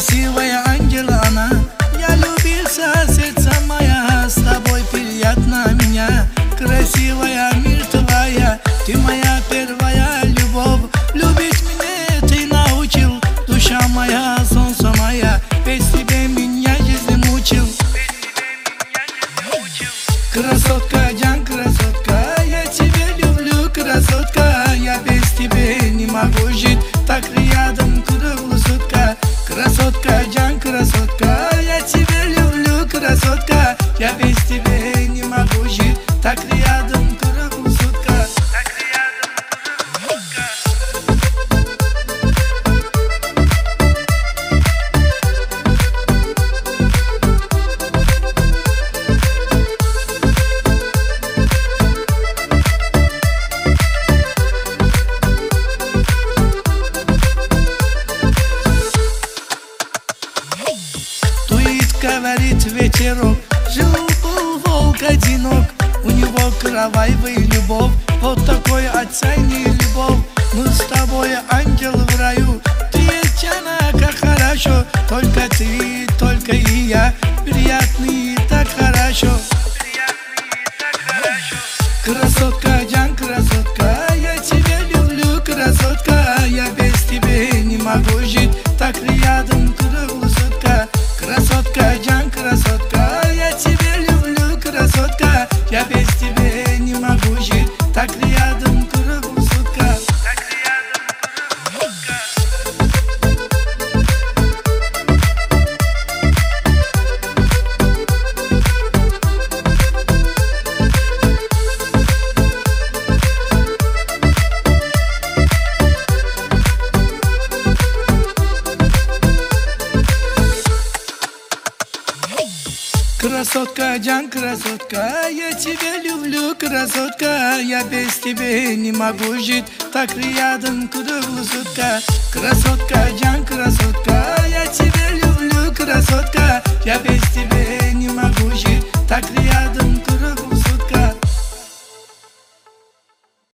красивая ангел она. Я любился, сердце моя, с тобой приятно меня. Красивая, мертвая, ты моя первая любовь. Любить меня ты научил, душа моя, солнце моя. Без тебя меня жизнь мучил. Красотка, Джан, красотка, я тебя люблю, красотка. Я без тебя не могу жить, так рядом круглосутка. Красотка, Джан, красотка, я тебя люблю, красотка. Я без тебя не могу жить, так рядом круглосутка. Говорит ветерок, жил-был волк одинок, у него кровавая любовь, вот такой оцени любовь. Мы с тобой ангел в раю, ты Джана, как хорошо, только ты, только и я, приятный и так хорошо. Красотка, Джан, красотка, я тебя люблю, красотка. Я без тебя не могу жить, так рядом круглосутка. Красотка, Джан, красотка, я тебя люблю, красотка. Я без тебя не могу жить, так рядом круглосутка. Красотка, Джан, красотка, я тебя люблю, красотка. Я без тебя не могу жить, так рядом круглосутка. Красотка, Джан, красотка.